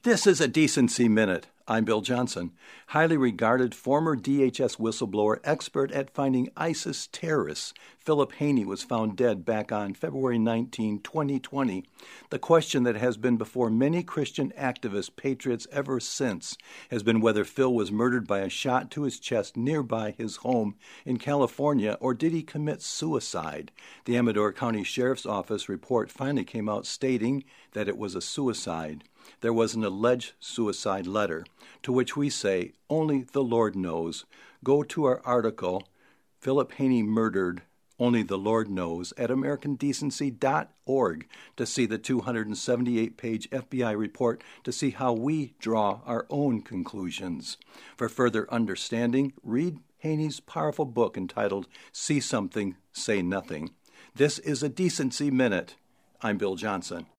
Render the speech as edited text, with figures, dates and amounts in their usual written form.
This is a Decency Minute. I'm Bill Johnson, highly regarded former DHS whistleblower expert at finding ISIS terrorists. Philip Haney was found dead back on February 19, 2020. The question that has been before many Christian activist patriots ever since has been whether Phil was murdered by a shot to his chest nearby his home in California, or did he commit suicide? The Amador County Sheriff's Office report finally came out stating that it was a suicide. There was an alleged suicide letter, to which we say, only the Lord knows. Go to our article, Philip Haney Murdered, Only the Lord Knows, at AmericanDecency.org to see the 278-page FBI report to see how we draw our own conclusions. For further understanding, read Haney's powerful book entitled See Something, Say Nothing. This is a Decency Minute. I'm Bill Johnson.